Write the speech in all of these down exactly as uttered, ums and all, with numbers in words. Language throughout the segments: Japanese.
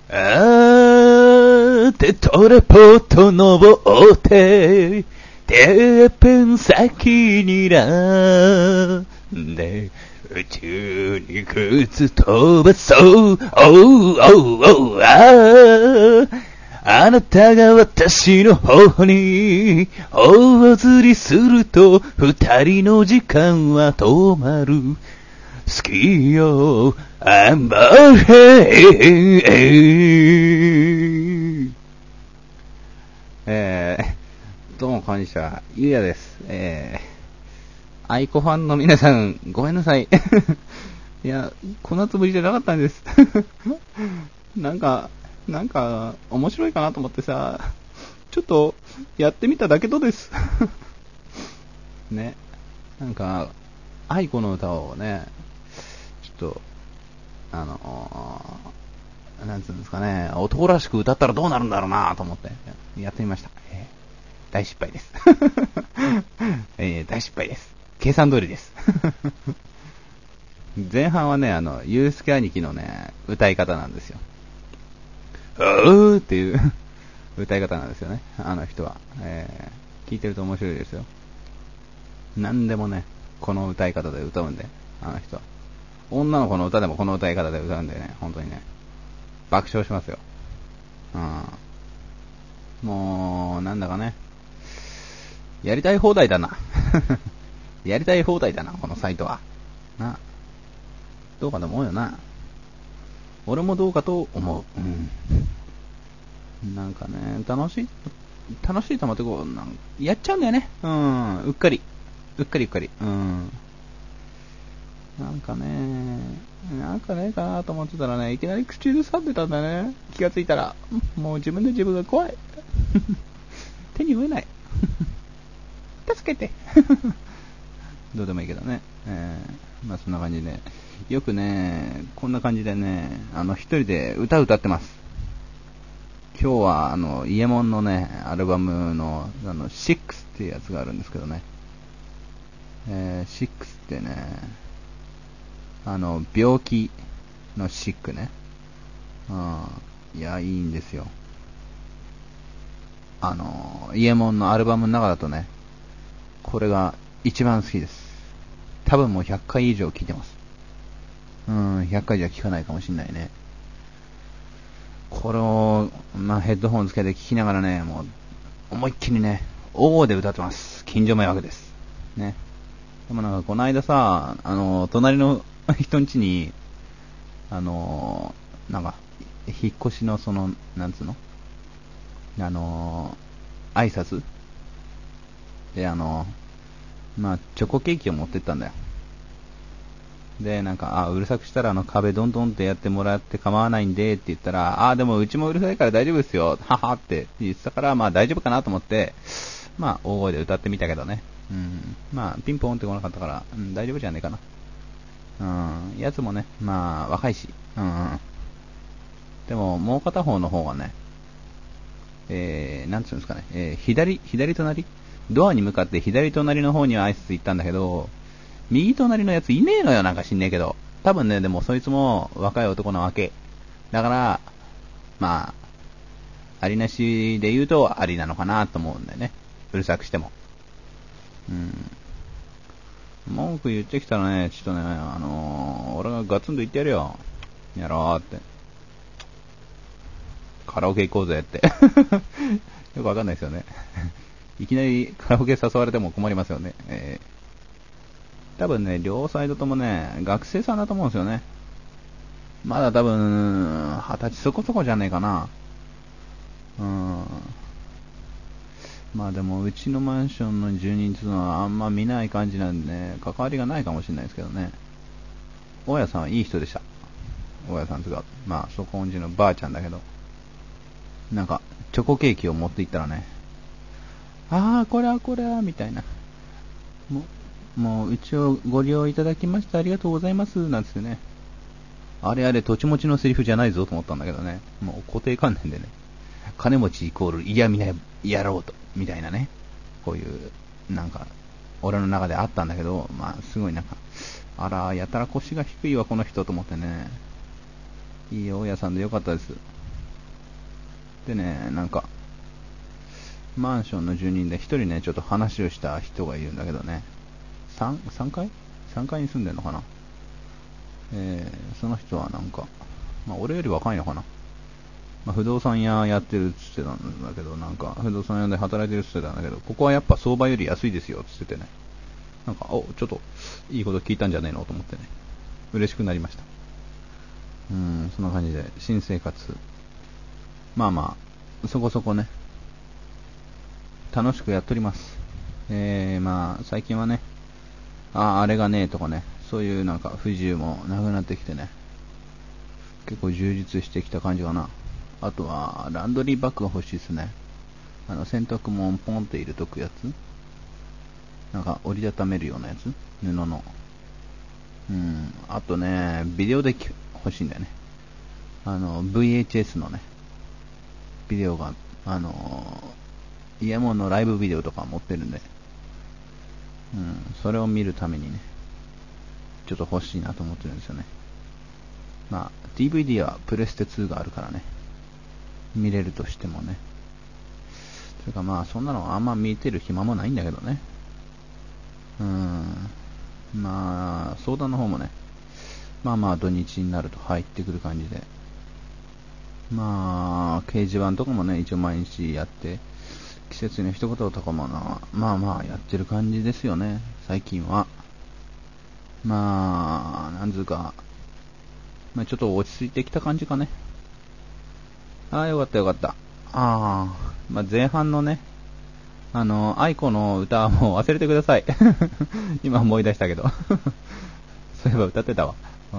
あーってトレポート登っててっぺん先にらんで宇宙に靴飛ばそうおうおうおうあーあなたが私の方に大釣りすると二人の時間は止まる好きよアンバーヘイえー、どうもこんにちは、ゆうやです。えー、アイコファンの皆さん、ごめんなさい。いや、こんなつもりじゃなかったんです。なんか、なんか、面白いかなと思ってさ、ちょっと、やってみただけどです。ね。なんか、アイコの歌をね、ちょっと、あの、なんつうんですかね、男らしく歌ったらどうなるんだろうなと思って、やってみました。えー大失敗です、えー。大失敗です。計算通りです。前半はね、あの、ゆうすけ兄貴のね、歌い方なんですよ。うーっていう歌い方なんですよね、あの人は。えー、聞いてると面白いですよ。なんでもね、この歌い方で歌うんで、あの人は。女の子の歌でもこの歌い方で歌うんでね、本当にね、爆笑しますよ。うん。もう、なんだかね、やりたい放題だな。やりたい放題だな、このサイトは。な。どうかと思うよな。俺もどうかと思う。うん。なんかね、楽しい、楽しいと思ってこう、なんやっちゃうんだよね。うん。うっかり。うっかりうっかり。うん。なんかね、なんかねえかなと思ってたらね、いきなり口ずさんでたんだね。気がついたら、もう自分で自分が怖い。手に負えない。助けて。どうでもいいけどね。えー、まあそんな感じで。よくね、こんな感じでね、あの、一人で歌歌ってます。今日は、あの、イエモンのね、アルバムの、あの、シックスっていうやつがあるんですけどね。えー、シックスってね、あの、病気のシックね。うん。いや、いいんですよ。あの、イエモンのアルバムの中だとね、これが一番好きです。多分もうひゃっかい以上聴いてます。うん、ひゃっかいじゃ聴かないかもしんないね。これを、まあ、ヘッドホンつけて聴きながらね、もう、思いっきりね、大声で歌ってます。近所迷惑です。ね。でもなんか、この間さ、あの、隣の人ん家に、あの、なんか、引っ越しのその、なんつうのあの、挨拶で、あの、まあ、チョコケーキを持ってったんだよ。で、なんか、あ、うるさくしたらあの壁どんどんってやってもらって構わないんでって言ったら、あ、でもうちもうるさいから大丈夫ですよ、ははって言ってたから、まあ大丈夫かなと思って、まあ大声で歌ってみたけどね。うん。まあ、ピンポンって来なかったから、うん、大丈夫じゃねえかな。うん。やつもね、まあ、若いし。うん、うん。でも、もう片方の方がね、えー、なんつうんですかね、えー、左、左隣ドアに向かって左隣の方には挨拶行ったんだけど、右隣のやついねえのよ、なんか知んねえけど。多分ね、でもそいつも若い男なわけ。だから、まあ、ありなしで言うとありなのかなと思うんだよね。うるさくしても。うん。文句言ってきたらね、ちょっとね、あのー、俺がガツンと言ってやるよ。やろうって。カラオケ行こうぜって。よくわかんないですよね。いきなりカラオケ誘われても困りますよね。えー多分ね、両サイドともね、学生さんだと思うんですよね。まだ多分、二十歳そこそこじゃねえかな。うん。まあでも、うちのマンションの住人っていうのはあんま見ない感じなんでね、関わりがないかもしれないですけどね。大家さんはいい人でした。大家さんとか、まあ、そこんちのばあちゃんだけど。なんか、チョコケーキを持って行ったらね、あー、これはこれは、みたいな。もうもう、うちをご利用いただきましてありがとうございます、なんつってね。あれあれ、土地持ちのセリフじゃないぞと思ったんだけどね。もう固定観念でね。金持ちイコール嫌みなやろうと、みたいなね。こういう、なんか、俺の中であったんだけど、まあ、すごいなんか、あら、やたら腰が低いわ、この人と思ってね。いい大家さんでよかったです。 でね、なんか、マンションの住人で一人ね、ちょっと話をした人がいるんだけどね、3、3階 ?さん 階に住んでんのかな。えー、その人はなんか、まあ俺より若いのかな。まあ、不動産屋やってるっつってたんだけど、なんか、不動産屋で働いてるっつってたんだけど、ここはやっぱ相場より安いですよっつっててね、なんか、お、ちょっと、いいこと聞いたんじゃねえのと思ってね、嬉しくなりました。うーん、そんな感じで、新生活、まあまあ、そこそこね、楽しくやっております。えー、まあ、最近はね、あ、あれがねえとかね、そういうなんか不自由もなくなってきてね、結構充実してきた感じかな。あとは、ランドリーバッグが欲しいですね。あの、洗濯物ポンって入れとくやつ、なんか折りたためるようなやつ、布の。うん、あとね、ビデオデッキ欲しいんだよね。あの、ブイエイチエス のね、ビデオが、あのー、イヤモンのライブビデオとか持ってるんで、うん、それを見るためにね、ちょっと欲しいなと思ってるんですよね。まあ、ディーブイディー はプレステツーがあるからね、見れるとしてもね。それかまあ、そんなのあんま見てる暇もないんだけどね。うーん。まあ、相談の方もね、まあまあ土日になると入ってくる感じで。まあ、掲示板とかもね、一応毎日やって、季節の一言とかもな、まあまあやってる感じですよね、最近は。まあ、なんつうか、まあちょっと落ち着いてきた感じかね。ああ、よかったよかった。ああ、まあ前半のね、あの、愛子の歌はもう忘れてください。今思い出したけど。そういえば歌ってたわ。うん、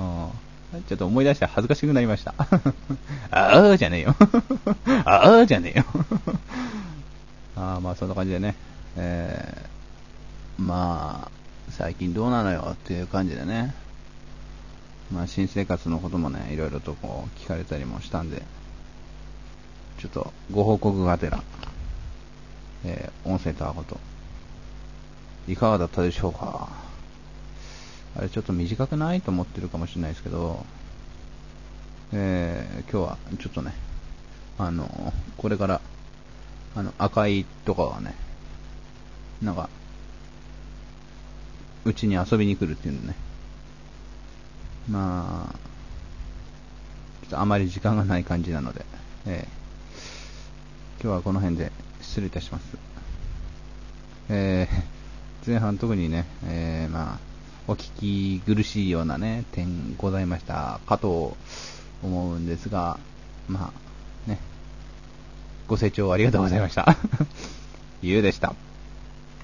ちょっと思い出して恥ずかしくなりました。ああじゃねえよ。ああじゃねえよ。あ、まあそんな感じでね。えー、まあ、最近どうなのよっていう感じでね。まあ新生活のこともね、いろいろとこう聞かれたりもしたんで、ちょっとご報告がてら、えー、音声とこと、いかがだったでしょうか。あれちょっと短くないと思ってるかもしれないですけど、えー、今日はちょっとね、あの、これから、あの、赤いとかがね、なんか、うちに遊びに来るっていうんでね、まあ、ちょっとあまり時間がない感じなので、えー、今日はこの辺で失礼いたします。えー、前半特にね、えー、まあ、お聞き苦しいようなね、点ございましたかと思うんですが、まあ、ね、ご清聴ありがとうございました。ゆうでした。